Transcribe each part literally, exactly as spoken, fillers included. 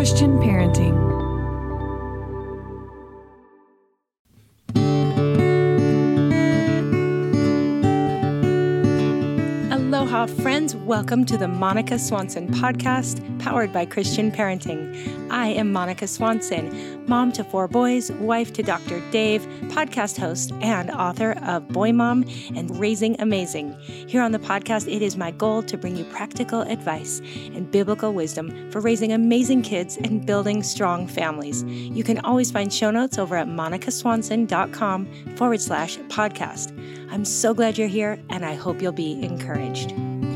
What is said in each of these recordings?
Christian Parenting. Aloha, friends. Welcome to the Monica Swanson podcast, powered by Christian Parenting. I am Monica Swanson, mom to four boys, wife to Doctor Dave, podcast host, and author of Boy Mom and Raising Amazing. Here on the podcast, it is my goal to bring you practical advice and biblical wisdom for raising amazing kids and building strong families. You can always find show notes over at monicaswanson.com forward slash podcast. I'm so glad you're here, and I hope you'll be encouraged.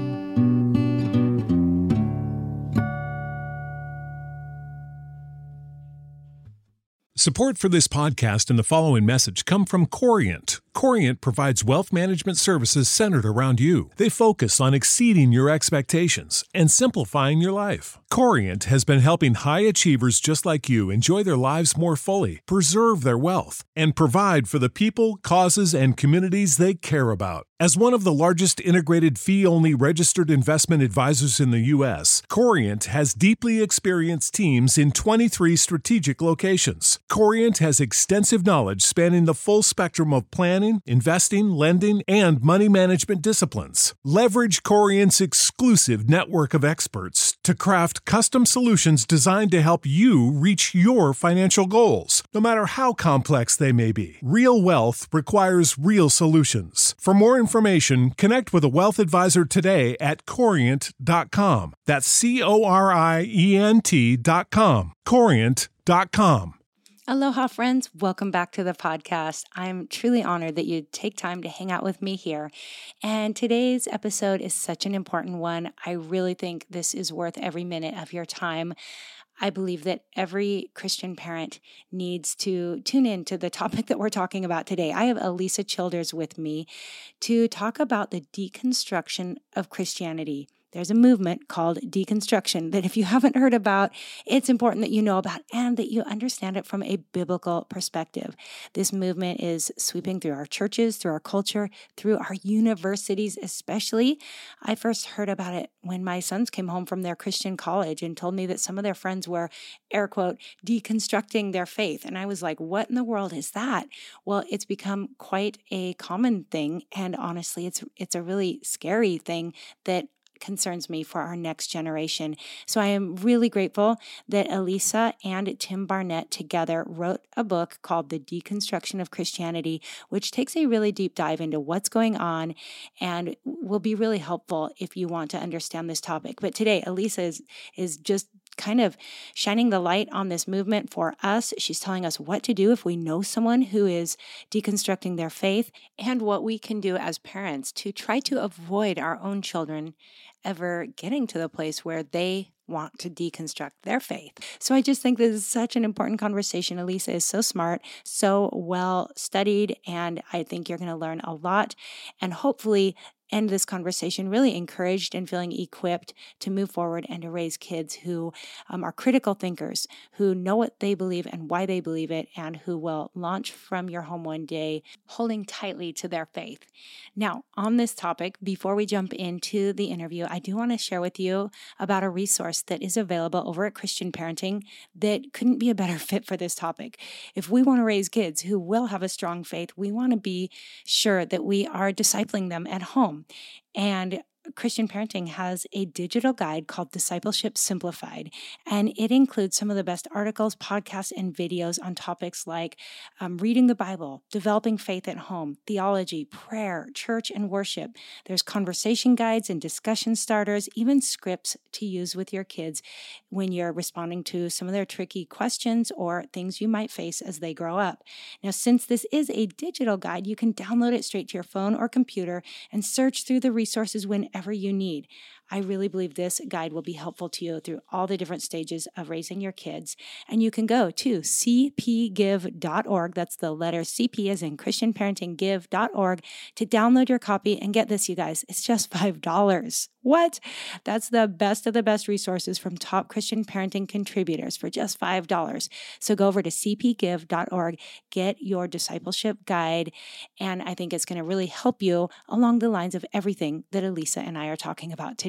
Support for this podcast and the following message come from Corient. Corient provides wealth management services centered around you. They focus on exceeding your expectations and simplifying your life. Corient has been helping high achievers just like you enjoy their lives more fully, preserve their wealth, and provide for the people, causes, and communities they care about. As one of the largest integrated fee-only registered investment advisors in the U S, Corient has deeply experienced teams in twenty-three strategic locations. Corient has extensive knowledge spanning the full spectrum of planning, investing, lending, and money management disciplines. Leverage Corient's exclusive network of experts to craft custom solutions designed to help you reach your financial goals, no matter how complex they may be. Real wealth requires real solutions. For more information, connect with a wealth advisor today at corient dot com. That's C O R I E N T dot com. corient dot com. Aloha, friends. Welcome back to the podcast. I'm truly honored that you take time to hang out with me here. And today's episode is such an important one. I really think this is worth every minute of your time. I believe that every Christian parent needs to tune in to the topic that we're talking about today. I have Alisa Childers with me to talk about the deconstruction of Christianity. There's a movement called deconstruction that if you haven't heard about, it's important that you know about and that you understand it from a biblical perspective. This movement is sweeping through our churches, through our culture, through our universities especially. I first heard about it when my sons came home from their Christian college and told me that some of their friends were, air quote, deconstructing their faith. And I was like, what in the world is that? Well, it's become quite a common thing. And honestly, it's it's a really scary thing that concerns me for our next generation. So I am really grateful that Alisa and Tim Barnett together wrote a book called The Deconstruction of Christianity, which takes a really deep dive into what's going on and will be really helpful if you want to understand this topic. But today, Alisa is, is just kind of shining the light on this movement for us. She's telling us what to do if we know someone who is deconstructing their faith and what we can do as parents to try to avoid our own children ever getting to the place where they want to deconstruct their faith. So I just think this is such an important conversation. Alisa is so smart, so well studied, and I think you're going to learn a lot and hopefully end this conversation really encouraged and feeling equipped to move forward and to raise kids who um, are critical thinkers, who know what they believe and why they believe it, and who will launch from your home one day holding tightly to their faith. Now, on this topic, before we jump into the interview, I do want to share with you about a resource that is available over at Christian Parenting that couldn't be a better fit for this topic. If we want to raise kids who will have a strong faith, we want to be sure that we are discipling them at home. And Christian Parenting has a digital guide called Discipleship Simplified, and it includes some of the best articles, podcasts, and videos on topics like um, reading the Bible, developing faith at home, theology, prayer, church, and worship. There's conversation guides and discussion starters, even scripts to use with your kids when you're responding to some of their tricky questions or things you might face as they grow up. Now, since this is a digital guide, you can download it straight to your phone or computer and search through the resources whenever you need. I really believe this guide will be helpful to you through all the different stages of raising your kids. And you can go to c p give dot org, that's the letter C P as in Christian Parenting Give dot org, to download your copy. And get this, you guys, it's just five dollars. What? That's the best of the best resources from top Christian parenting contributors for just five dollars. So go over to c p give dot org, get your discipleship guide, and I think it's going to really help you along the lines of everything that Alisa and I are talking about today.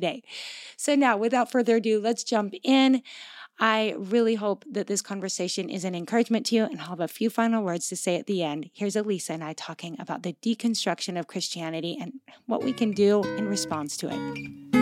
today. So now, without further ado, let's jump in. I really hope that this conversation is an encouragement to you, and I'll have a few final words to say at the end. Here's Elisa and I talking about the deconstruction of Christianity and what we can do in response to it.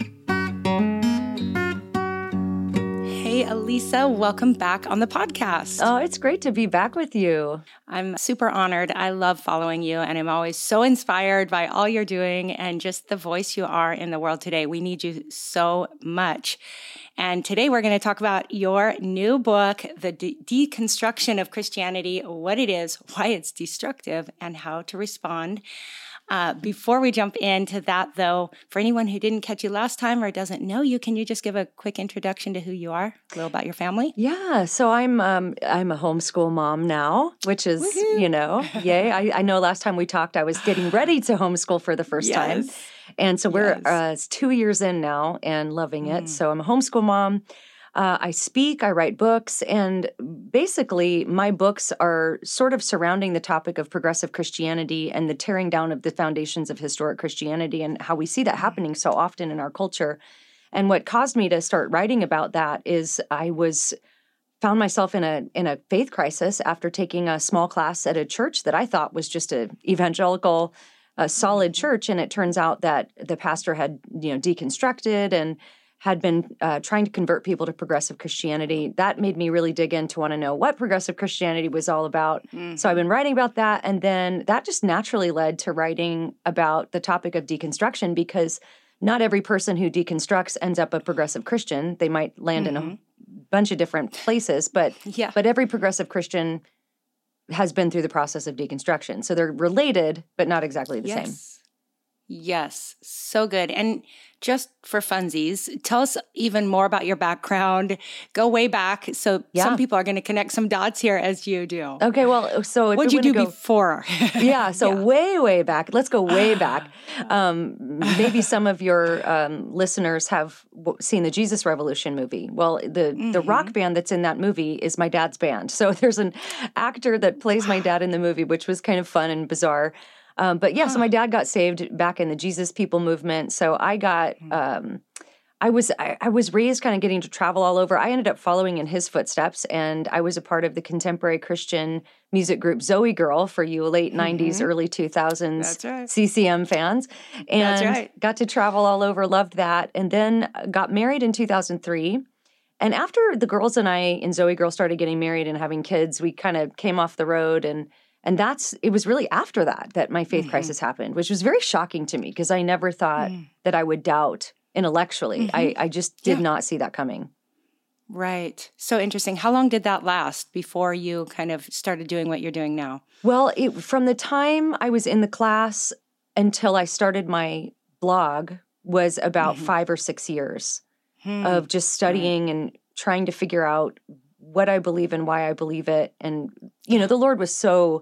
Hey, Elisa, welcome back on the podcast. Oh, it's great to be back with you. I'm super honored. I love following you, and I'm always so inspired by all you're doing and just the voice you are in the world today. We need you so much. And today we're going to talk about your new book, The De- Deconstruction of Christianity, what it is, why it's destructive, and how to respond. Uh, before we jump into that, though, for anyone who didn't catch you last time or doesn't know you, can you just give a quick introduction to who you are, a little about your family? Yeah, so I'm um, I'm a homeschool mom now, which is, Woo-hoo. you know, yay. I, I know last time we talked, I was getting ready to homeschool for the first yes. time. And so we're yes. uh, two years in now and loving it. Mm. So I'm a homeschool mom. Uh, I speak, I write books, and basically my books are sort of surrounding the topic of progressive Christianity and the tearing down of the foundations of historic Christianity and how we see that happening so often in our culture. And what caused me to start writing about that is I was found myself in a in a faith crisis after taking a small class at a church that I thought was just an evangelical, a solid church, and it turns out that the pastor had you know deconstructed and had been uh, trying to convert people to progressive Christianity. That made me really dig in to want to know what progressive Christianity was all about. Mm-hmm. So I've been writing about that. And then that just naturally led to writing about the topic of deconstruction, because not every person who deconstructs ends up a progressive Christian. They might land mm-hmm. in a bunch of different places, but yeah. but every progressive Christian has been through the process of deconstruction. So they're related, but not exactly the yes. same. Yes, so good. And just for funsies, tell us even more about your background. Go way back. So yeah. some people are going to connect some dots here as you do. Okay, well, so if what'd you do go, before? yeah, so yeah. way, way back. Let's go way back. Um, maybe some of your um, listeners have seen the Jesus Revolution movie. Well, the, mm-hmm. the rock band that's in that movie is my dad's band. So there's an actor that plays my dad in the movie, which was kind of fun and bizarre. Um, but yeah, huh. so my dad got saved back in the Jesus People movement. So I got, um, I was, I, I was raised kind of getting to travel all over. I ended up following in his footsteps, and I was a part of the contemporary Christian music group Zoe Girl for you late mm-hmm. nineties, early two thousands That's right. C C M fans, and That's right. got to travel all over. Loved that, and then got married in two thousand three. And after the girls and I in Zoe Girl started getting married and having kids, we kind of came off the road. And And that's, it was really after that that my faith mm-hmm. crisis happened, which was very shocking to me because I never thought mm. that I would doubt intellectually. Mm-hmm. I, I just did yeah. not see that coming. Right. So interesting. How long did that last before you kind of started doing what you're doing now? Well, it, from the time I was in the class until I started my blog was about mm-hmm. five or six years mm. of just studying right. and trying to figure out what I believe and why I believe it. And, you know, the Lord was so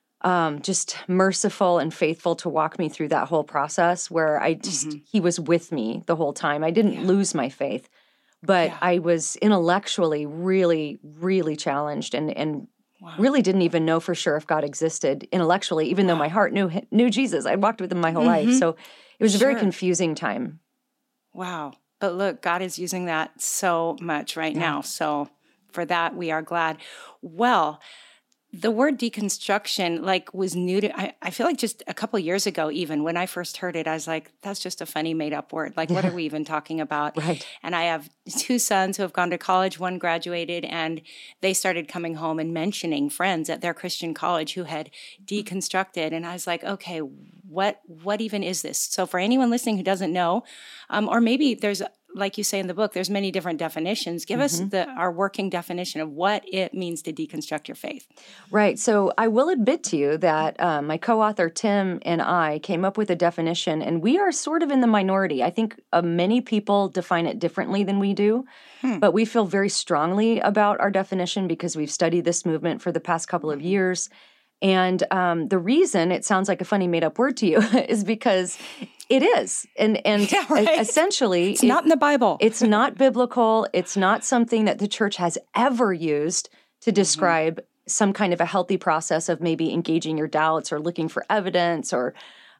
um, just merciful and faithful to walk me through that whole process where I just, mm-hmm. he was with me the whole time. I didn't yeah. lose my faith, but yeah. I was intellectually really, really challenged and, and wow. really didn't even know for sure if God existed intellectually, even wow. though my heart knew knew Jesus. I walked with him my whole mm-hmm. life. So it was sure. a very confusing time. Wow. But look, God is using that so much right yeah. now. So for that, we are glad. Well, the word deconstruction like was new to, I, I feel like just a couple years ago, even when I first heard it, I was like, that's just a funny made up word. Like, what are we even talking about? Right. And I have two sons who have gone to college. One graduated, and they started coming home and mentioning friends at their Christian college who had deconstructed. And I was like, okay, what, what even is this? So for anyone listening who doesn't know, um, or maybe there's like you say in the book, there's many different definitions. Give mm-hmm. us the our working definition of what it means to deconstruct your faith. Right. So I will admit to you that um, my co-author Tim and I came up with a definition, and we are sort of in the minority. I think uh, many people define it differently than we do, hmm. but we feel very strongly about our definition because we've studied this movement for the past couple of years. And um, the reason it sounds like a funny made-up word to you is because it is. And and yeah, right. essentially— It's it, not in the Bible. It's not biblical. It's not something that the church has ever used to describe mm-hmm. some kind of a healthy process of maybe engaging your doubts or looking for evidence or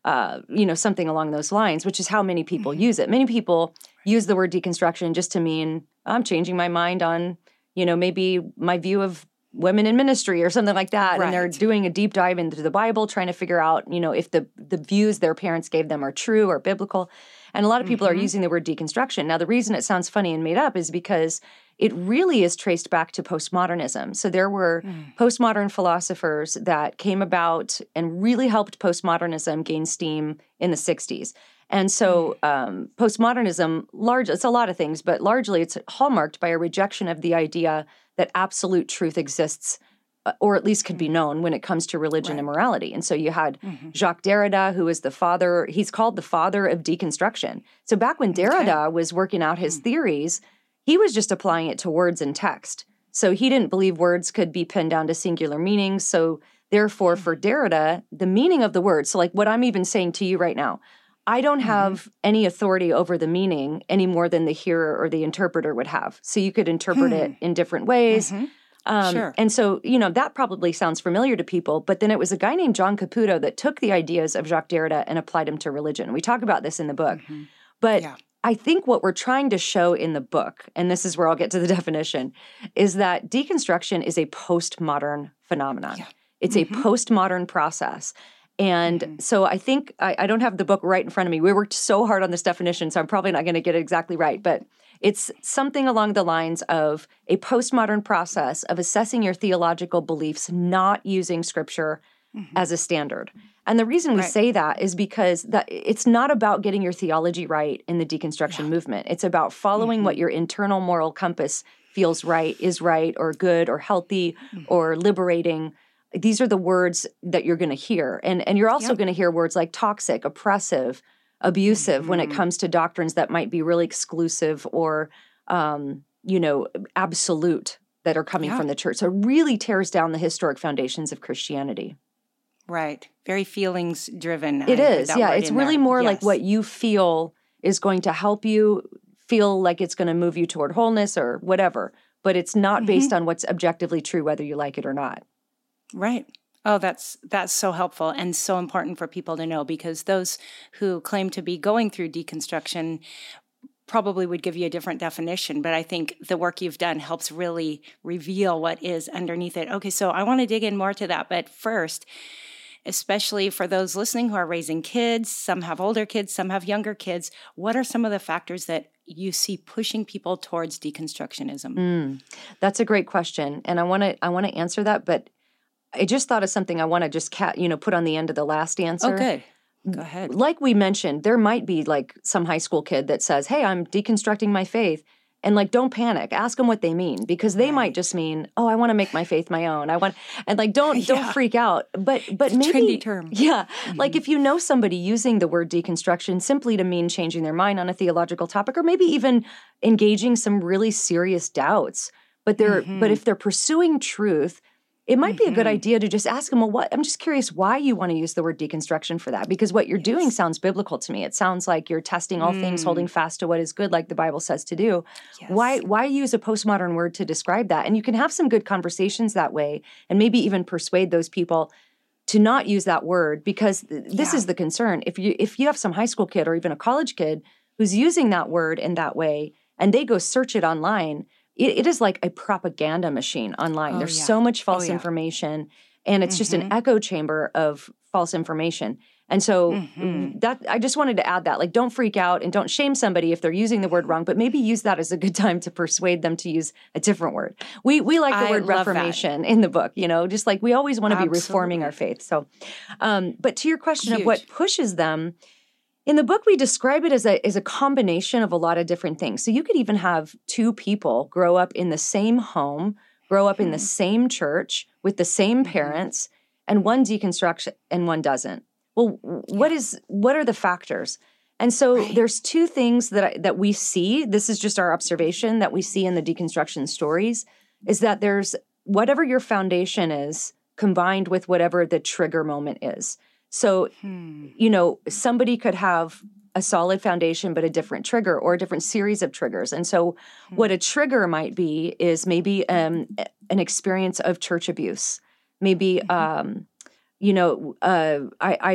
uh, you know, something along those lines, which is how many people Mm-hmm. use it. Many people use the word deconstruction just to mean I'm changing my mind on, you know, maybe my view of women in ministry or something like that. Right. And they're doing a deep dive into the Bible, trying to figure out, you know, if the, the views their parents gave them are true or biblical. And a lot of people Mm-hmm. are using the word deconstruction. Now, the reason it sounds funny and made up is because it really is traced back to postmodernism. So there were Mm. postmodern philosophers that came about and really helped postmodernism gain steam in the sixties. And so um, postmodernism, large, it's a lot of things, but largely it's hallmarked by a rejection of the idea that absolute truth exists, uh, or at least could be known when it comes to religion Right. and morality. And so you had Mm-hmm. Jacques Derrida, who is the father, he's called the father of deconstruction. So back when Derrida was working out his theories, he was just applying it to words and text. So he didn't believe words could be pinned down to singular meanings. So therefore, for Derrida, the meaning of the word, so like what I'm even saying to you right now, I don't have mm-hmm. any authority over the meaning any more than the hearer or the interpreter would have. So you could interpret hmm. it in different ways. Mm-hmm. Um, sure. And so, you know, that probably sounds familiar to people. But then it was a guy named John Caputo that took the ideas of Jacques Derrida and applied them to religion. We talk about this in the book. Mm-hmm. But yeah. I think what we're trying to show in the book, and this is where I'll get to the definition, is that deconstruction is a postmodern phenomenon. Yeah. It's mm-hmm. a postmodern process. And mm-hmm. so I think, I, I don't have the book right in front of me. We worked so hard on this definition, so I'm probably not going to get it exactly right. But it's something along the lines of a postmodern process of assessing your theological beliefs, not using scripture mm-hmm. as a standard. And the reason we right. say that is because that it's not about getting your theology right in the deconstruction yeah. movement. It's about following mm-hmm. what your internal moral compass feels right, is right, or good, or healthy, mm-hmm. or liberating. These are the words that you're going to hear. And, and you're also yep. going to hear words like toxic, oppressive, abusive mm-hmm. when it comes to doctrines that might be really exclusive or, um, you know, absolute that are coming yeah. from the church. So it really tears down the historic foundations of Christianity. Right. Very feelings driven. It I is. Yeah. It's really there. more yes. like what you feel is going to help you feel like it's going to move you toward wholeness or whatever. But it's not mm-hmm. based on what's objectively true, whether you like it or not. Right. Oh, that's that's so helpful and so important for people to know, because those who claim to be going through deconstruction probably would give you a different definition. But I think the work you've done helps really reveal what is underneath it. Okay, so I want to dig in more to that. But first, especially for those listening who are raising kids, some have older kids, some have younger kids, what are some of the factors that you see pushing people towards deconstructionism? Mm, that's a great question. And I want to I want to answer that, but I just thought of something I want to just cat, you know, put on the end of the last answer. Oh, good. Go ahead. Like we mentioned, there might be like some high school kid that says, hey, I'm deconstructing my faith. And like, don't panic. Ask them what they mean, because they right. might just mean, oh, I want to make my faith my own. I want, and like, don't, yeah. don't freak out. But, but it's maybe, a trendy term. Yeah. Mm-hmm. Like if you know somebody using the word deconstruction simply to mean changing their mind on a theological topic, or maybe even engaging some really serious doubts, but they're, mm-hmm. but if they're pursuing truth, it might mm-hmm. be a good idea to just ask them, well, what, I'm just curious why you want to use the word deconstruction for that, because what you're yes. doing sounds biblical to me. It sounds like you're testing all mm. things, holding fast to what is good, like the Bible says to do. Yes. Why, why use a postmodern word to describe that? And you can have some good conversations that way, and maybe even persuade those people to not use that word, because th- this yeah. is the concern. If you, if you have some high school kid or even a college kid who's using that word in that way, and they go search it online, It, it is like a propaganda machine online. Oh, There's yeah. so much false oh, yeah. information, and it's mm-hmm. just an echo chamber of false information. And so mm-hmm. that I just wanted to add that. Like, don't freak out and don't shame somebody if they're using the word wrong, but maybe use that as a good time to persuade them to use a different word. We we like the I word reformation that. in the book, you know, just like we always want to be reforming our faith. So, um, but to your question Huge. of what pushes them, in the book, we describe it as a, as a combination of a lot of different things. So you could even have two people grow up in the same home, grow up mm-hmm. in the same church with the same mm-hmm. parents, and one deconstructs and one doesn't. Well, what is what are the factors? And so right. there's two things that I, that we see. This is just our observation that we see in the deconstruction stories, is that there's whatever your foundation is combined with whatever the trigger moment is. So, hmm. you know, somebody could have a solid foundation, but a different trigger or a different series of triggers. And so hmm. what a trigger might be is maybe um, an experience of church abuse. Maybe, mm-hmm. um, you know, uh, I, I've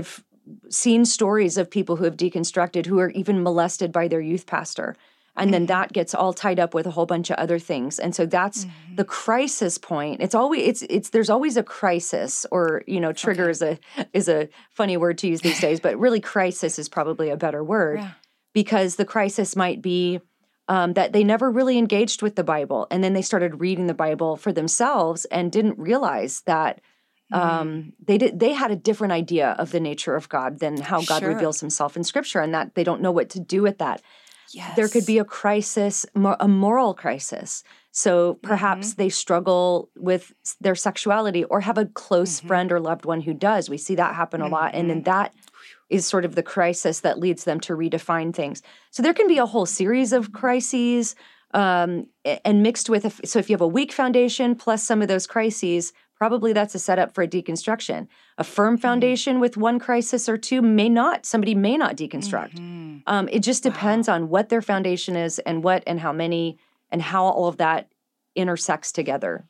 seen stories of people who have deconstructed who are even molested by their youth pastor. And then that gets all tied up with a whole bunch of other things. And so that's mm-hmm. the crisis point. It's always it's it's there's always a crisis, or you know, trigger okay. is a is a funny word to use these days, but really crisis is probably a better word yeah. because the crisis might be um, that they never really engaged with the Bible, and then they started reading the Bible for themselves and didn't realize that um, mm. they did they had a different idea of the nature of God than how God sure. reveals Himself in Scripture, and that they don't know what to do with that. Yes. There could be a crisis, a moral crisis. So perhaps mm-hmm. they struggle with their sexuality or have a close mm-hmm. friend or loved one who does. We see that happen mm-hmm. a lot. And then that is sort of the crisis that leads them to redefine things. So there can be a whole series of crises um, and mixed with, a, so if you have a weak foundation plus some of those crises, probably that's a setup for a deconstruction. A firm foundation mm-hmm. with one crisis or two may not, somebody may not deconstruct. Mm-hmm. Um, it just depends wow. on what their foundation is and what and how many and how all of that intersects together.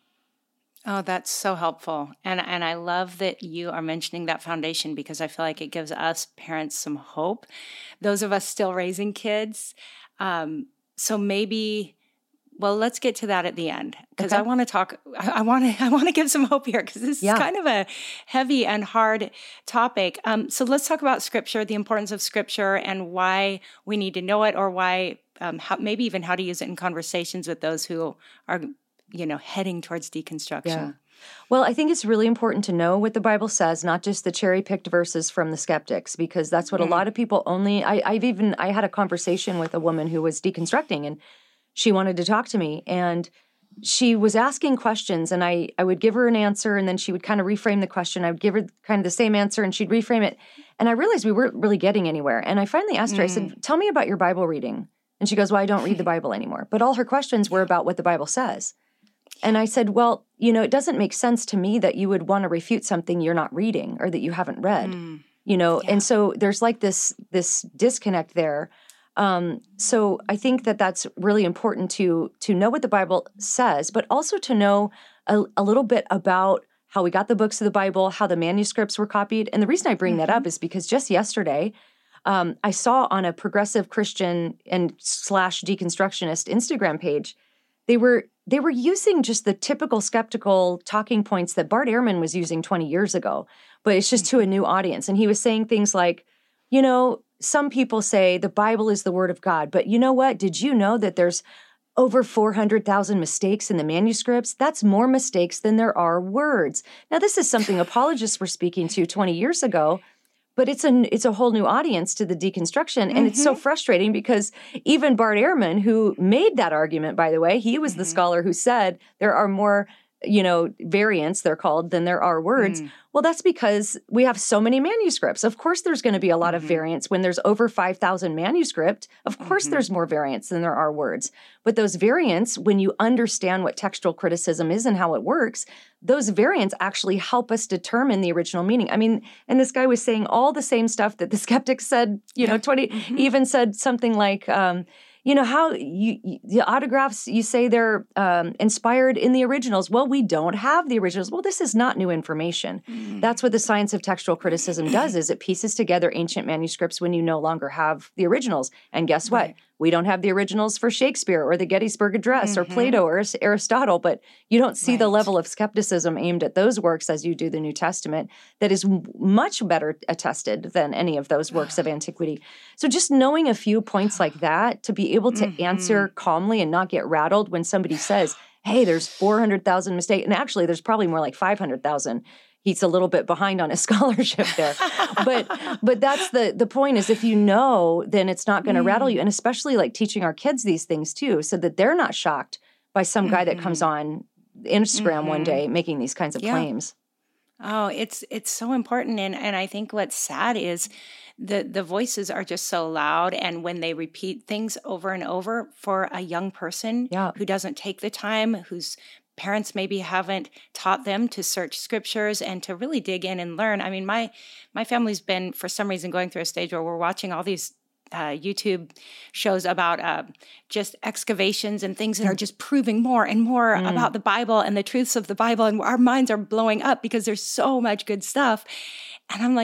Oh, that's so helpful. And and I love that you are mentioning that foundation, because I feel like it gives us parents some hope. Those of us still raising kids. Um, so maybe... Well, let's get to that at the end, because okay. I want to talk. I want to. I want to give some hope here, because this yeah. is kind of a heavy and hard topic. Um, so let's talk about Scripture, the importance of Scripture, and why we need to know it, or why, um, how, maybe even how to use it in conversations with those who are, you know, heading towards deconstruction. Yeah. Well, I think it's really important to know what the Bible says, not just the cherry-picked verses from the skeptics, because that's what mm. a lot of people only. I, I've even I had a conversation with a woman who was deconstructing, and she wanted to talk to me, and she was asking questions, and I, I would give her an answer, and then she would kind of reframe the question. I would give her kind of the same answer, and she'd reframe it. And I realized we weren't really getting anywhere. And I finally asked her, mm. I said, tell me about your Bible reading. And she goes, well, I don't read the Bible anymore. But all her questions were about what the Bible says. And I said, well, you know, it doesn't make sense to me that you would want to refute something you're not reading or that you haven't read, mm. you know? Yeah. And so there's like this this disconnect there. Um, so I think that that's really important to to know what the Bible says, but also to know a, a little bit about how we got the books of the Bible, how the manuscripts were copied. And the reason I bring mm-hmm. that up is because just yesterday, um, I saw on a progressive Christian and slash deconstructionist Instagram page, they were they were using just the typical skeptical talking points that Bart Ehrman was using twenty years ago, but it's just mm-hmm. to a new audience. And he was saying things like, you know, some people say the Bible is the Word of God, but you know what? Did you know that there's over four hundred thousand mistakes in the manuscripts? That's more mistakes than there are words. Now, this is something apologists were speaking to twenty years ago, but it's a, it's a whole new audience to the deconstruction. And mm-hmm. it's so frustrating because even Bart Ehrman, who made that argument, by the way, he was mm-hmm. the scholar who said there are more, you know, variants, they're called, than there are words. Mm. Well, that's because we have so many manuscripts. Of course, there's going to be a lot mm-hmm. of variants. When there's over five thousand manuscript, of course, mm-hmm. there's more variants than there are words. But those variants, when you understand what textual criticism is and how it works, those variants actually help us determine the original meaning. I mean, and this guy was saying all the same stuff that the skeptics said, you know, twenty, mm-hmm. even said something like, um, you know, how you, you, the autographs, you say they're um, inspired in the originals. Well, we don't have the originals. Well, this is not new information. Mm. That's what the science of textual criticism does, is it pieces together ancient manuscripts when you no longer have the originals. And guess what? Right. We don't have the originals for Shakespeare or the Gettysburg Address mm-hmm. or Plato or Aristotle, but you don't see right. the level of skepticism aimed at those works as you do the New Testament that is much better attested than any of those works of antiquity. So just knowing a few points like that to be able to mm-hmm. answer calmly and not get rattled when somebody says, hey, there's four hundred thousand mistakes, and actually there's probably more like five hundred thousand. He's a little bit behind on his scholarship there. but but that's the the point, is if you know, then it's not going to mm. rattle you. And especially like teaching our kids these things too, so that they're not shocked by some mm-hmm. guy that comes on Instagram mm-hmm. one day making these kinds of yeah. claims. Oh, it's it's so important. And and I think what's sad is the the voices are just so loud. And when they repeat things over and over for a young person yeah. who doesn't take the time, who's parents maybe haven't taught them to search scriptures and to really dig in and learn. I mean, my my family's been, for some reason, going through a stage where we're watching all these uh, YouTube shows about uh, just excavations and things that are just proving more and more mm. about the Bible and the truths of the Bible. And our minds are blowing up because there's so much good stuff. And I'm like, but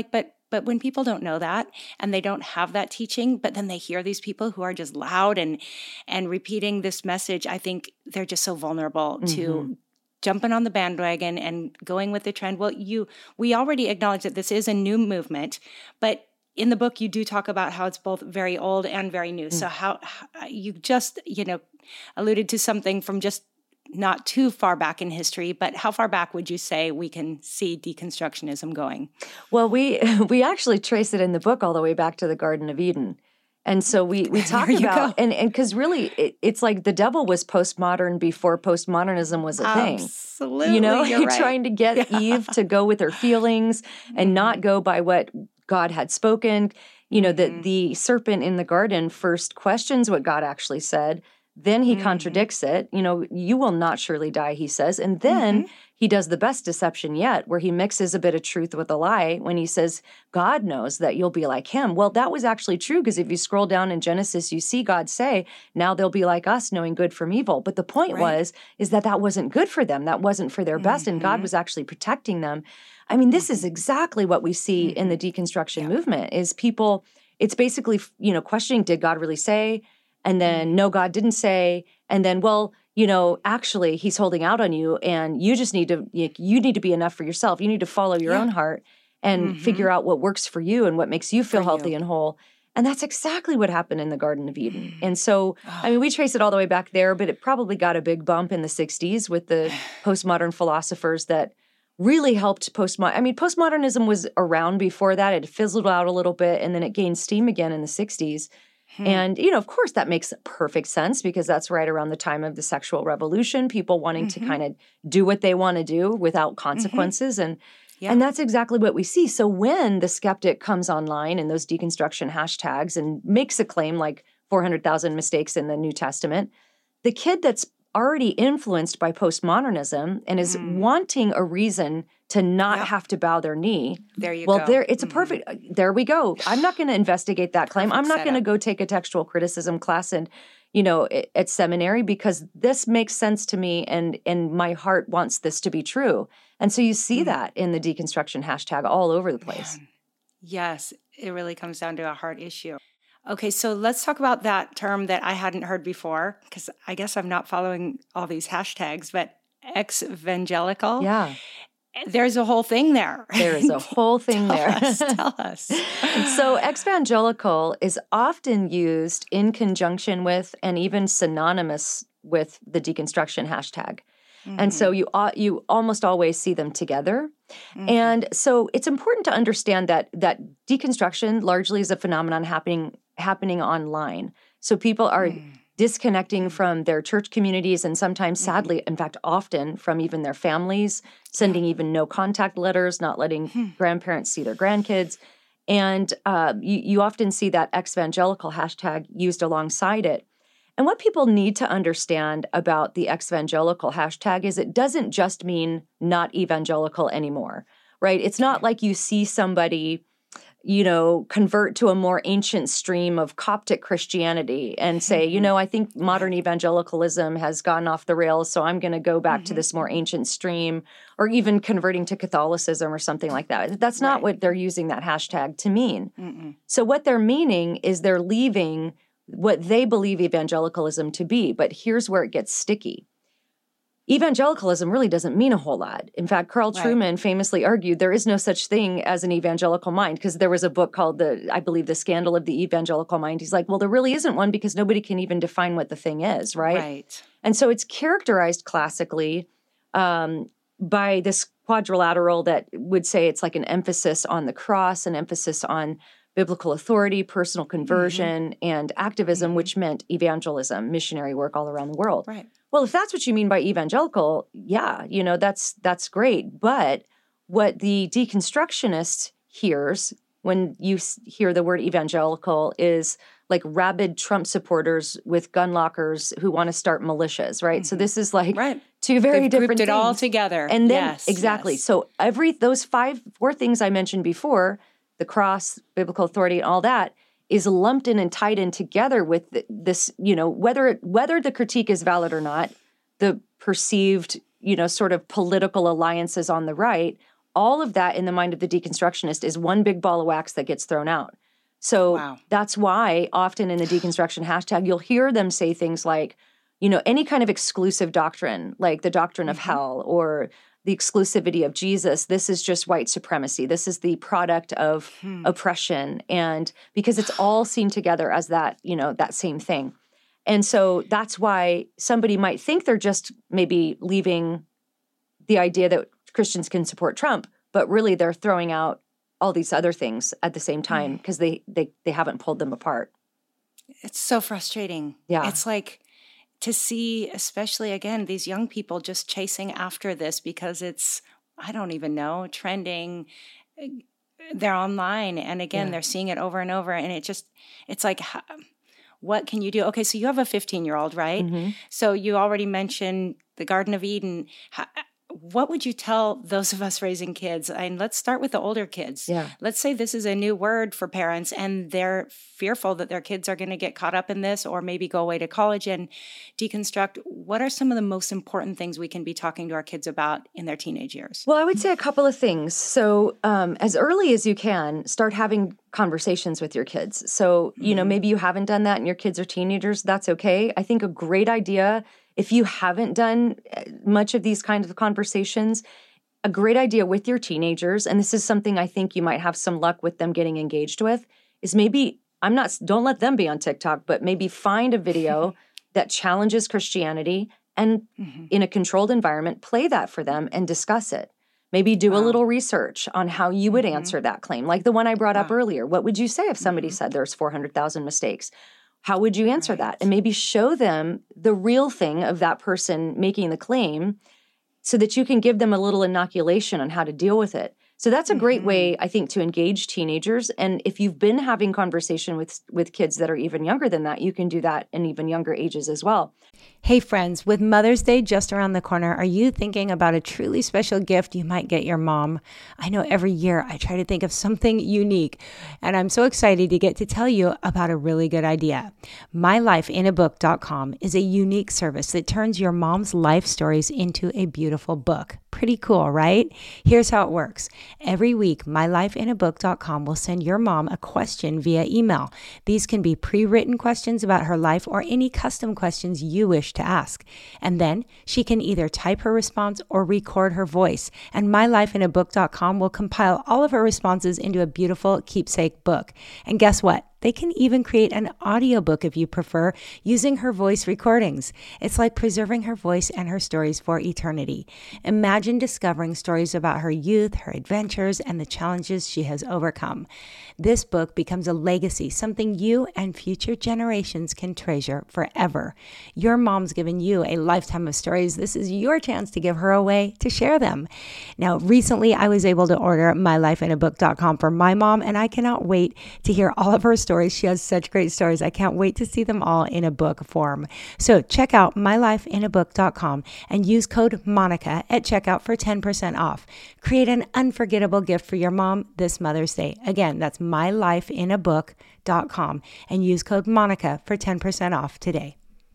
But when people don't know that and they don't have that teaching, but then they hear these people who are just loud and and repeating this message, I think they're just so vulnerable mm-hmm. to jumping on the bandwagon and going with the trend. Well, you we already acknowledge that this is a new movement, but in the book you do talk about how it's both very old and very new. Mm. So how, how you just, you know, alluded to something from just not too far back in history, but how far back would you say we can see deconstructionism going? Well, we we actually trace it in the book all the way back to the Garden of Eden. And so we we talk about, and and because really it, it's like the devil was postmodern before postmodernism was a Absolutely, thing. Absolutely, you know, you're right. Trying to get yeah. Eve to go with her feelings and not go by what God had spoken. You know, mm-hmm. the, the serpent in the garden first questions what God actually said. Then he mm-hmm. contradicts it. You know, you will not surely die, he says. And then mm-hmm. he does the best deception yet, where he mixes a bit of truth with a lie when he says, God knows that you'll be like him. Well, that was actually true, because if you scroll down in Genesis, you see God say, now they'll be like us, knowing good from evil. But the point right. was, is that that wasn't good for them. That wasn't for their mm-hmm. best. And God was actually protecting them. I mean, this mm-hmm. is exactly what we see mm-hmm. in the deconstruction yeah. movement is people, it's basically, you know, questioning, did God really say? And then, no, God didn't say. And then, well, you know, actually, he's holding out on you, and you just need to, you, you need to be enough for yourself. You need to follow your yeah. own heart and mm-hmm. figure out what works for you and what makes you feel for healthy you. and whole. And that's exactly what happened in the Garden of Eden. And so, oh. I mean, we trace it all the way back there, but it probably got a big bump in the sixties with the postmodern philosophers that really helped postmodern. I mean, postmodernism was around before that. It fizzled out a little bit, and then it gained steam again in the sixties. Hmm. And, you know, of course, that makes perfect sense, because that's right around the time of the sexual revolution, people wanting mm-hmm. to kind of do what they want to do without consequences. Mm-hmm. And yeah. and that's exactly what we see. So when the skeptic comes online in those deconstruction hashtags and makes a claim like four hundred thousand mistakes in the New Testament, the kid that's already influenced by postmodernism and is mm. wanting a reason to not yep. have to bow their knee. There you well, go. Well, there it's mm-hmm. a perfect, there we go. I'm not going to investigate that claim. Perfect I'm not going to go take a textual criticism class and, you know, at, at seminary, because this makes sense to me, and and my heart wants this to be true. And so you see mm. that in the deconstruction hashtag all over the place. Man. Yes, it really comes down to a heart issue. Okay, so let's talk about that term that I hadn't heard before, because I guess I'm not following all these hashtags, but ex-evangelical. Yeah. There's a whole thing there. There is a whole thing tell there. Us, tell us. So ex-evangelical is often used in conjunction with and even synonymous with the deconstruction hashtag. Mm-hmm. And so you uh, you almost always see them together. Mm-hmm. And so it's important to understand that that deconstruction largely is a phenomenon happening happening online. So people are mm. disconnecting from their church communities, and sometimes, sadly, mm-hmm. in fact, often from even their families, sending yeah. even no contact letters, not letting mm. grandparents see their grandkids. And uh, you, you often see that ex-evangelical hashtag used alongside it. And what people need to understand about the ex-evangelical hashtag is it doesn't just mean not evangelical anymore, right? It's not like you see somebody, you know, convert to a more ancient stream of Coptic Christianity and say, mm-hmm. you know, I think modern evangelicalism has gone off the rails, so I'm going to go back mm-hmm. to this more ancient stream, or even converting to Catholicism or something like that. That's not right. what they're using that hashtag to mean. Mm-mm. So what they're meaning is they're leaving what they believe evangelicalism to be. But here's where it gets sticky. Evangelicalism really doesn't mean a whole lot. In fact, Carl right. Trueman famously argued there is no such thing as an evangelical mind, because there was a book called, the, I believe, The Scandal of the Evangelical Mind. He's like, well, there really isn't one, because nobody can even define what the thing is, right? Right. And so it's characterized classically um, by this quadrilateral that would say it's like an emphasis on the cross, an emphasis on biblical authority, personal conversion, mm-hmm. and activism, mm-hmm. which meant evangelism, missionary work all around the world. Right. Well, if that's what you mean by evangelical, yeah, you know, that's that's great. But what the deconstructionist hears when you hear the word evangelical is like rabid Trump supporters with gun lockers who want to start militias, right? Mm-hmm. So this is like right. two very They've different grouped things. it all together. And then, yes, exactly. Yes. So every, those five, four things I mentioned before, the cross, biblical authority, and all that, is lumped in and tied in together with this, you know, whether whether the critique is valid or not, the perceived, you know, sort of political alliances on the right all of that in the mind of the deconstructionist is one big ball of wax that gets thrown out. So wow. that's why often in the deconstruction hashtag, you'll hear them say things like, you know, any kind of exclusive doctrine, like the doctrine mm-hmm. of hell or the exclusivity of Jesus, this is just white supremacy. This is the product of hmm. oppression. And because it's all seen together as that, you know, that same thing. And so that's why somebody might think they're just maybe leaving the idea that Christians can support Trump, but really they're throwing out all these other things at the same time because mm. they, they, they haven't pulled them apart. It's so frustrating. Yeah. It's like, to see, especially again, these young people just chasing after this because it's, I don't even know, trending. They're online. And again, yeah. they're seeing it over and over. And it just, it's like, what can you do? Okay, so you have a fifteen-year-old, right? Mm-hmm. So you already mentioned the Garden of Eden. How, what would you tell those of us raising kids? And let's start with the older kids. Yeah. Let's say this is a new word for parents and they're fearful that their kids are going to get caught up in this or maybe go away to college and deconstruct. What are some of the most important things we can be talking to our kids about in their teenage years? Well, I would say a couple of things. So um, as early as you can, start having conversations with your kids. So, you mm-hmm. know, maybe you haven't done that and your kids are teenagers. That's okay. I think a great idea, if you haven't done much of these kinds of conversations, a great idea with your teenagers, and this is something I think you might have some luck with them getting engaged with, is maybe, I'm not, don't let them be on TikTok, but maybe find a video that challenges Christianity and mm-hmm. in a controlled environment, play that for them and discuss it. Maybe do wow. a little research on how you would mm-hmm. answer that claim. Like the one I brought wow. up earlier. What would you say if somebody mm-hmm. said there's four hundred thousand mistakes? How would you answer right. that? And maybe show them the real thing of that person making the claim so that you can give them a little inoculation on how to deal with it. So that's a great mm-hmm. way, I think, to engage teenagers. And if you've been having conversation with, with kids that are even younger than that, you can do that in even younger ages as well. Hey friends, with Mother's Day just around the corner, are you thinking about a truly special gift you might get your mom? I know every year I try to think of something unique, and I'm so excited to get to tell you about a really good idea. my life in a book dot com is a unique service that turns your mom's life stories into a beautiful book. Pretty cool, right? Here's how it works. Every week, my life in a book dot com will send your mom a question via email. These can be pre-written questions about her life or any custom questions you wish to ask. And then she can either type her response or record her voice. And my life in a book dot com will compile all of her responses into a beautiful keepsake book. And guess what? They can even create an audiobook if you prefer, using her voice recordings. It's like preserving her voice and her stories for eternity. Imagine discovering stories about her youth, her adventures, and the challenges she has overcome. This book becomes a legacy, something you and future generations can treasure forever. Your mom's given you a lifetime of stories. This is your chance to give her away to share them. Now, recently I was able to order my life in a book dot com for my mom, and I cannot wait to hear all of her stories. Stories. She has such great stories. I can't wait to see them all in a book form. So check out my life in a book dot com and use code Monica at checkout for ten percent off. Create an unforgettable gift for your mom this Mother's Day. Again, that's my life in a book dot com and use code Monica for ten percent off today.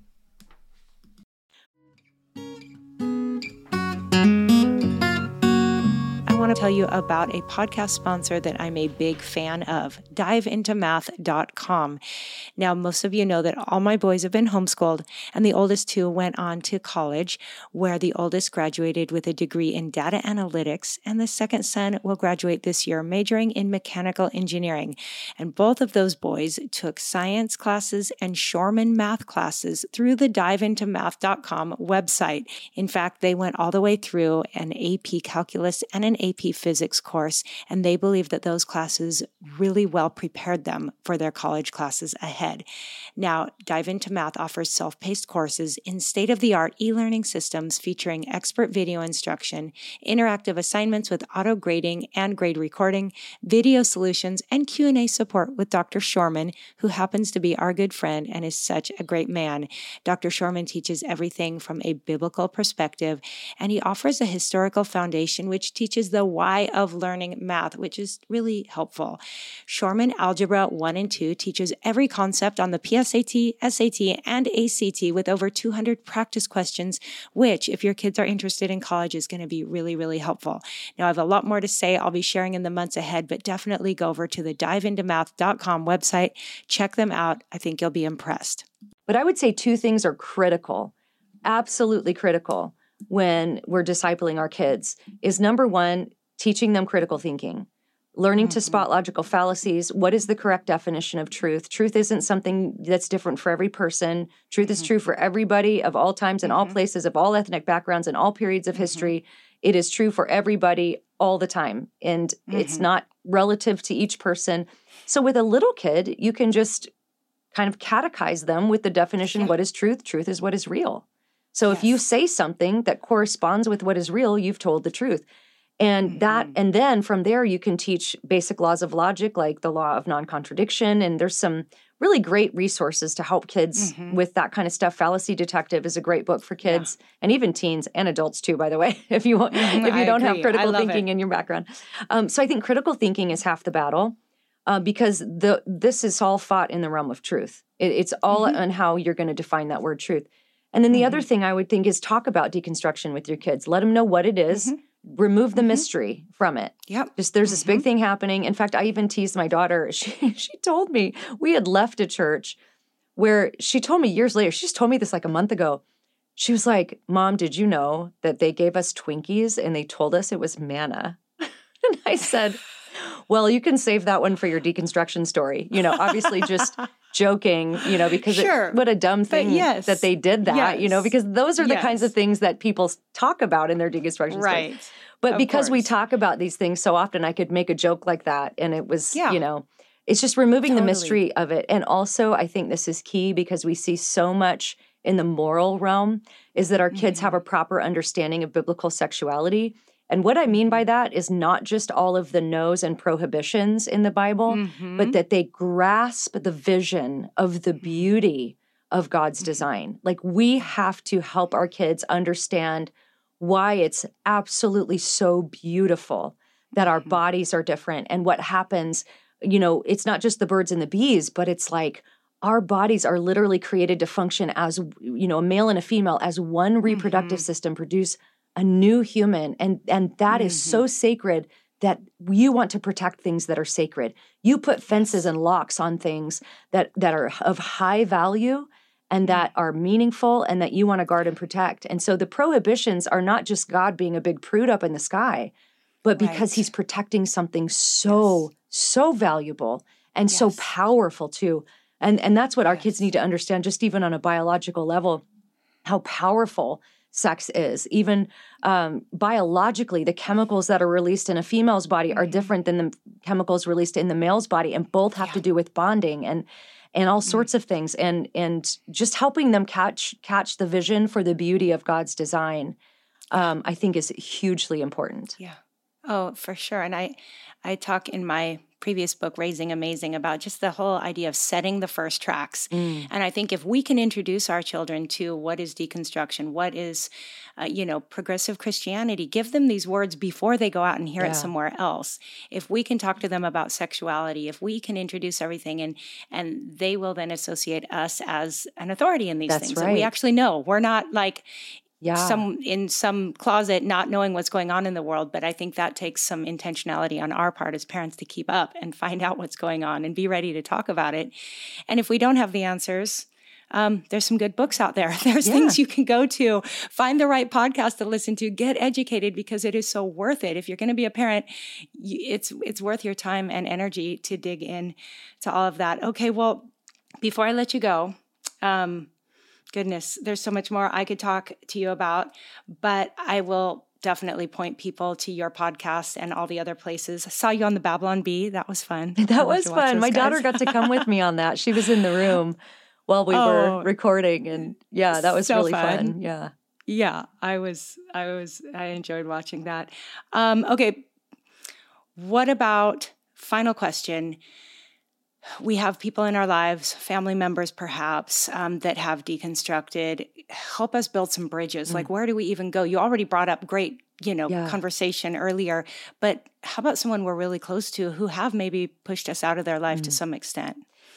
I want to tell you about a podcast sponsor that I'm a big fan of, dive into math dot com. Now, most of you know that all my boys have been homeschooled, and the oldest two went on to college, where the oldest graduated with a degree in data analytics, and the second son will graduate this year majoring in mechanical engineering. And both of those boys took science classes and Shorman math classes through the dive into math dot com website. In fact, they went all the way through an A P calculus and an A P physics course, and they believe that those classes really well prepared them for their college classes ahead. Now, Dive Into Math offers self-paced courses in state-of-the-art e-learning systems featuring expert video instruction, interactive assignments with auto-grading and grade recording, video solutions, and Q and A support with Doctor Shorman, who happens to be our good friend and is such a great man. Doctor Shorman teaches everything from a biblical perspective, and he offers a historical foundation which teaches the why of learning math, which is really helpful. Shorman Algebra one and two teaches every concept concept on the P S A T, S A T, and A C T with over two hundred practice questions, which, if your kids are interested in college, is going to be really, really helpful. Now, I have a lot more to say I'll be sharing in the months ahead, but definitely go over to the dive into math dot com website. Check them out. I think you'll be impressed. But I would say two things are critical, absolutely critical when we're discipling our kids is number one, teaching them critical thinking, learning mm-hmm. to spot logical fallacies. What is the correct definition of truth? Truth isn't something that's different for every person. Truth is mm-hmm. true for everybody of all times and mm-hmm. all places, of all ethnic backgrounds and all periods of mm-hmm. history. It is true for everybody all the time. And mm-hmm. it's not relative to each person. So with a little kid, you can just kind of catechize them with the definition, yeah. what is truth? Truth is what is real. So yes. if you say something that corresponds with what is real, you've told the truth. And mm-hmm. that, and then from there, you can teach basic laws of logic, like the law of non-contradiction. And there's some really great resources to help kids mm-hmm. with that kind of stuff. Fallacy Detective is a great book for kids yeah. and even teens and adults too, by the way, if you mm-hmm. if you I don't agree. have critical thinking it. in your background. Um, so I think critical thinking is half the battle uh, because the this is all fought in the realm of truth. It, it's all mm-hmm. on how you're going to define that word truth. And then the mm-hmm. other thing I would think is talk about deconstruction with your kids. Let them know what it is. Mm-hmm. Remove the mm-hmm. mystery from it. Yep. Just there's mm-hmm. this big thing happening. In fact, I even teased my daughter. She she told me we had left a church where she told me years later, she just told me this like a month ago. She was like, Mom, did you know that they gave us Twinkies and they told us it was manna? And I said, well, you can save that one for your deconstruction story. You know, obviously just joking, you know, because sure. it, what a dumb thing yes. that they did that, yes. you know, because those are the yes. kinds of things that people talk about in their deconstruction right. stories. But of because course. we talk about these things so often, I could make a joke like that. And it was, yeah. you know, it's just removing totally. the mystery of it. And also, I think this is key because we see so much in the moral realm is that our mm-hmm. kids have a proper understanding of biblical sexuality. And what I mean by that is not just all of the no's and prohibitions in the Bible, mm-hmm. but that they grasp the vision of the beauty of God's mm-hmm. design. Like we have to help our kids understand why it's absolutely so beautiful that our mm-hmm. bodies are different and what happens. You know, it's not just the birds and the bees, but it's like our bodies are literally created to function as, you know, a male and a female as one reproductive mm-hmm. system, produce a new human. And, and that mm-hmm. is so sacred that you want to protect things that are sacred. You put fences and locks on things that, that are of high value and that are meaningful and that you want to guard and protect. And so the prohibitions are not just God being a big prude up in the sky, but because right. he's protecting something so, yes. so valuable and yes. so powerful too. And, and that's what our yes. kids need to understand, just even on a biological level, how powerful sex is. Even um, biologically, the chemicals that are released in a female's body mm-hmm. are different than the chemicals released in the male's body, and both have yeah. to do with bonding and and all mm-hmm. sorts of things. And and just helping them catch catch the vision for the beauty of God's design, um, I think is hugely important. Yeah. Oh, for sure. And I I talk in my previous book, Raising Amazing, about just the whole idea of setting the first tracks. Mm. And I think if we can introduce our children to what is deconstruction, what is, uh, you know, progressive Christianity, give them these words before they go out and hear yeah. it somewhere else. If we can talk to them about sexuality, if we can introduce everything, and and they will then associate us as an authority in these That's things. Right. And we actually know. We're not like Yeah. some in some closet not knowing what's going on in the world. But I think that takes some intentionality on our part as parents to keep up and find out what's going on and be ready to talk about it. And if we don't have the answers, um, there's some good books out there. There's yeah. things you can go to, find the right podcast to listen to, get educated, because it is so worth it. If you're going to be a parent, it's it's worth your time and energy to dig in to all of that. Okay, well, before I let you go, um, goodness, there's so much more I could talk to you about, but I will definitely point people to your podcast and all the other places. I saw you on the Babylon Bee. That was fun. That was fun. My guys. daughter got to come with me on that. She was in the room while we oh, were recording, and yeah, that was so really fun. fun. Yeah. Yeah, I was, I was, I enjoyed watching that. Um, okay. What about, final question, we have people in our lives, family members perhaps, um, that have deconstructed. Help us build some bridges. Mm. Like, where do we even go? You already brought up great, you know, yeah. conversation earlier, but how about someone we're really close to who have maybe pushed us out of their life mm. to some extent?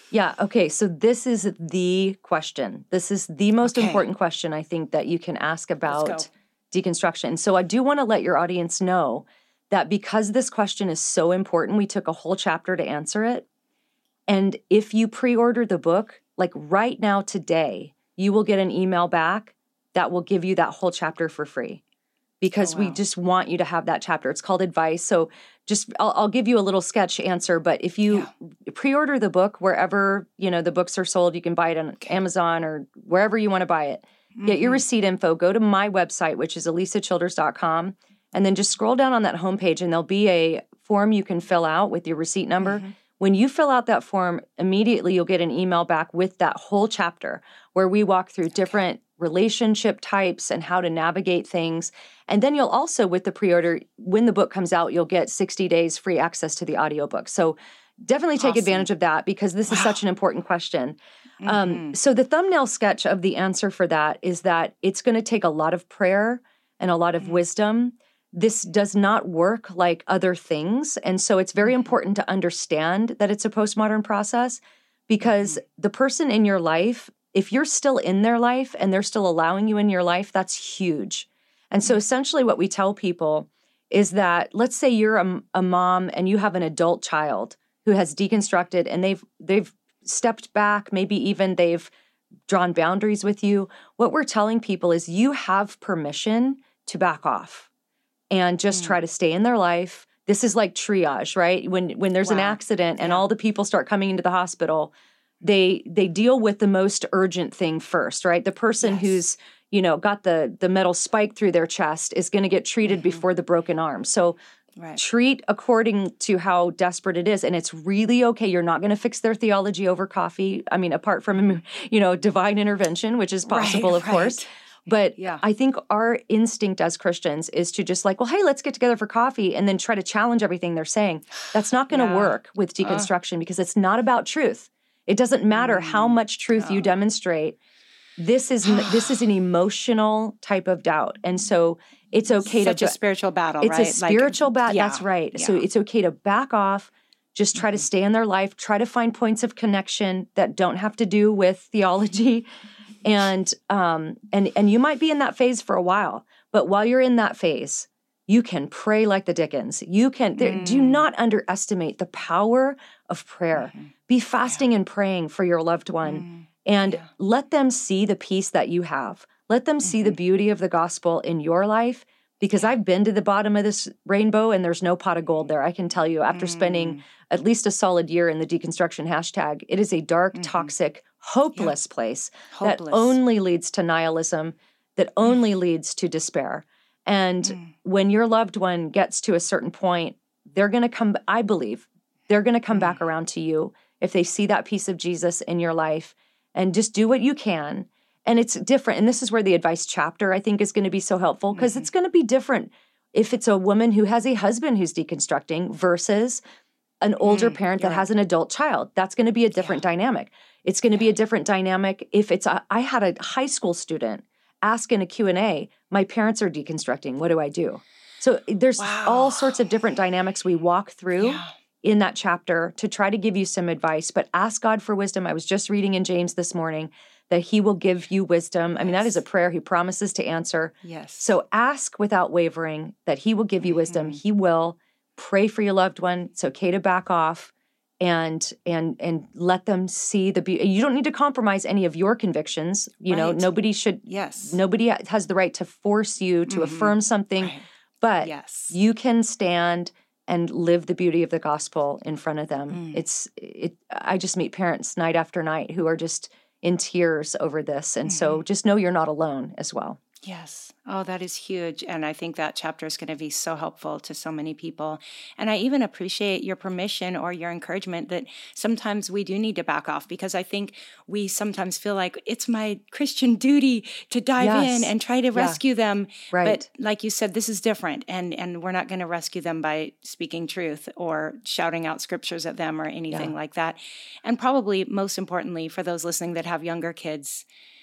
Yeah. Okay. So this is the question. This is the most Okay. important question I think that you can ask Let's about go. deconstruction. So I do want to let your audience know that because this question is so important, we took a whole chapter to answer it. And if you pre-order the book, like right now today, you will get an email back that will give you that whole chapter for free. Because Oh, wow. we just want you to have that chapter. It's called Advice. So just, I'll, I'll give you a little sketch answer, but if you Yeah. pre-order the book wherever, you know, the books are sold, you can buy it on Okay. Amazon or wherever you want to buy it. Get your Mhm. receipt info, go to my website, which is elisa childers dot com, and then just scroll down on that homepage and there'll be a form you can fill out with your receipt number. Mhm. When you fill out that form, immediately you'll get an email back with that whole chapter where we walk through different relationship types and how to navigate things. And then you'll also, with the pre-order, when the book comes out, you'll get sixty days free access to the audiobook. So definitely take Awesome. advantage of that because this is Wow. such an important question. Um, Mhm. so the thumbnail sketch of the answer for that is that it's going to take a lot of prayer and a lot of Mhm. wisdom. This does not work like other things. And so it's very Mhm. important to understand that it's a postmodern process because Mhm. the person in your life, if you're still in their life and they're still allowing you in your life, that's huge. And so Mhm. essentially what we tell people is that, let's say you're a, a mom and you have an adult child who has deconstructed and they've they've stepped back, maybe even they've drawn boundaries with you. What we're telling people is you have permission to back off and just Mm. try to stay in their life. This is like triage, right? When when there's an Wow. accident and Yeah. all the people start coming into the hospital, they they deal with the most urgent thing first, right? The person Yes. who's, you know, got the the metal spike through their chest is going to get treated Mhm. before the broken arm. So Right. treat according to how desperate it is. And it's really okay. You're not going to fix their theology over coffee. I mean, apart from, you know, divine intervention, which is possible, Right, of course. right. But Yeah. I think our instinct as Christians is to just like, well, hey, let's get together for coffee and then try to challenge everything they're saying. That's not going to Yeah. work with Uh. deconstruction because it's not about truth. It doesn't matter how Mm. much truth you Oh. demonstrate. This is n- this is an emotional type of doubt. And so it's okay Such to a spiritual battle, it's right? a spiritual like, battle. yeah, That's right. So yeah. it's okay to back off, just try to Mhm. stay in their life, try to find points of connection that don't have to do with theology. And um and and you might be in that phase for a while, but while you're in that phase, you can pray like the Dickens. You can there, do Mm. not underestimate the power of prayer. Mhm. Be fasting and praying for your loved one Mm. and Yeah. let them see the peace that you have. Let them see the Mhm. beauty of the gospel in your life because Yeah. I've been to the bottom of this rainbow and there's no pot of gold there. I can tell you after spending Mm. at least a solid year in the deconstruction hashtag, it is a dark, Mhm. toxic, hopeless place that Hopeless. only leads to nihilism, that only leads to despair. And Mm. when your loved one gets to a certain point, they're going to come, I believe, they're going to come Mm. back around to you if they see that piece of Jesus in your life and just do what you can. And it's different. And this is where the advice chapter, I think, is going to be so helpful because Mhm. it's going to be different if it's a woman who has a husband who's deconstructing versus an older Mm. parent You're that right. has an adult child. That's going to be a different dynamic. It's going to be a different dynamic if it's a, I had a high school student ask in a Q and A, my parents are deconstructing. What do I do? So there's Wow. all sorts of different dynamics we walk through Yeah. in that chapter to try to give you some advice, but ask God for wisdom. I was just reading in James this morning that he will give you wisdom. I mean, that is a Yes. prayer he promises to answer. Yes. So ask without wavering that he will give you wisdom. Mhm. He will. Pray for your loved one. It's okay to back off and and and let them see the beauty. You don't need to compromise any of your convictions. You know, Right. nobody should Yes. nobody has the right to force you to Mhm. affirm something, Right. but Yes. you can stand and live the beauty of the gospel in front of them. Mm. It's it I just meet parents night after night who are just in tears over this. And so just know you're not alone as well. Yes. Oh, that is huge. And I think that chapter is going to be so helpful to so many people. And I even appreciate your permission or your encouragement that sometimes we do need to back off because I think we sometimes feel like it's my Christian duty to dive Yes. in and try to Yeah. rescue them. Right. But like you said, this is different. And, and we're not going to rescue them by speaking truth or shouting out scriptures at them or anything Yeah. like that. And probably most importantly, for those listening that have younger kids,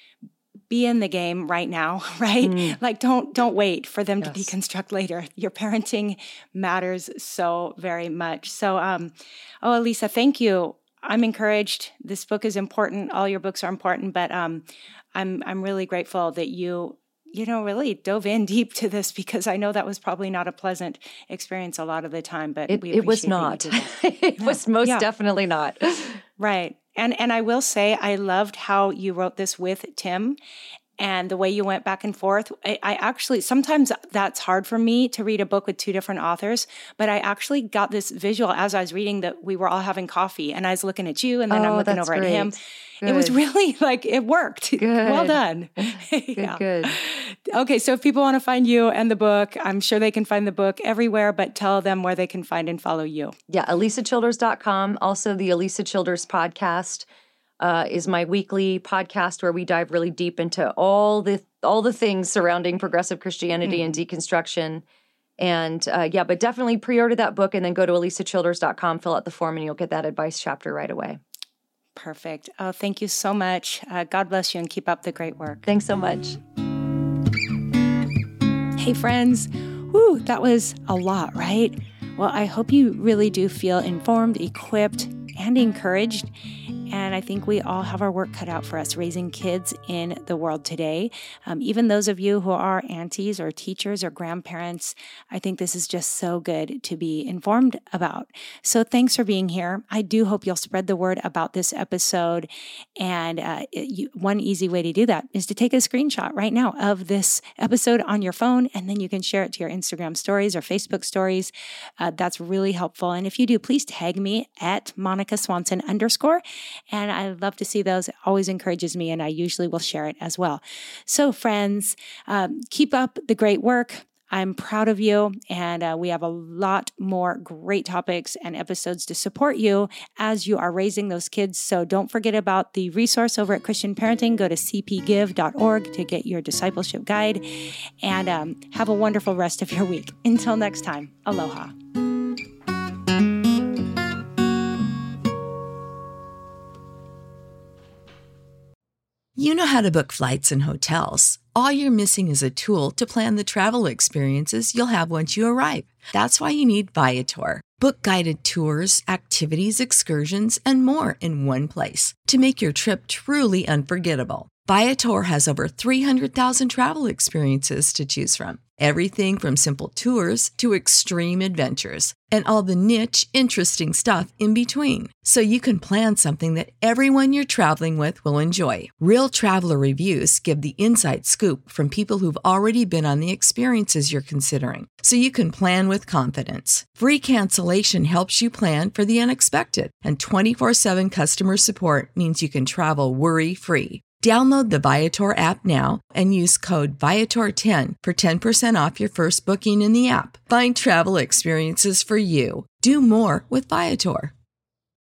be in the game right now, right? Mm. Like don't don't wait for them Yes. to deconstruct later. Your parenting matters so very much. So um oh Elisa, thank you. I'm encouraged. This book is important. All your books are important, but um, I'm I'm really grateful that you, you know, really dove in deep to this, because I know that was probably not a pleasant experience a lot of the time, but it, we it was appreciate not. It Yeah. was most Yeah. definitely not. Right. And and I will say, I loved how you wrote this with Tim and the way you went back and forth. I, I actually, sometimes that's hard for me to read a book with two different authors, but I actually got this visual as I was reading that we were all having coffee and I was looking at you and then I'm Oh, looking that's over great. at him. Good. It was really like, it worked. Good. Well done. Good, Yeah. good. Okay, so if people want to find you and the book, I'm sure they can find the book everywhere, but tell them where they can find and follow you. Yeah, elisa childers dot com. Also, the Elisa Childers podcast uh, is my weekly podcast where we dive really deep into all the all the things surrounding progressive Christianity mm-hmm. and deconstruction. And uh, yeah, but definitely pre-order that book and then go to elisa childers dot com, fill out the form, and you'll get that advice chapter right away. Perfect. Oh, thank you so much. Uh, God bless you and keep up the great work. Thanks so much. Hey, friends. Woo, that was a lot, right? Well, I hope you really do feel informed, equipped, and encouraged. And I think we all have our work cut out for us raising kids in the world today. Um, even those of you who are aunties or teachers or grandparents, I think this is just so good to be informed about. So thanks for being here. I do hope you'll spread the word about this episode. And uh, it, you, one easy way to do that is to take a screenshot right now of this episode on your phone, and then you can share it to your Instagram stories or Facebook stories. Uh, that's really helpful. And if you do, please tag me at Monica Swanson underscore. And I love to see those. It always encourages me, and I usually will share it as well. So friends, um, keep up the great work. I'm proud of you, and uh, we have a lot more great topics and episodes to support you as you are raising those kids. So don't forget about the resource over at Christian Parenting. Go to c p give dot org to get your discipleship guide, and um, have a wonderful rest of your week. Until next time, aloha. You know how to book flights and hotels. All you're missing is a tool to plan the travel experiences you'll have once you arrive. That's why you need Viator. Book guided tours, activities, excursions, and more in one place to make your trip truly unforgettable. Viator has over three hundred thousand travel experiences to choose from. Everything from simple tours to extreme adventures and all the niche, interesting stuff in between. So you can plan something that everyone you're traveling with will enjoy. Real traveler reviews give the inside scoop from people who've already been on the experiences you're considering. So you can plan with confidence. Free cancellation helps you plan for the unexpected. And twenty-four seven customer support means you can travel worry-free. Download the Viator app now and use code Viator ten for ten percent off your first booking in the app. Find travel experiences for you. Do more with Viator.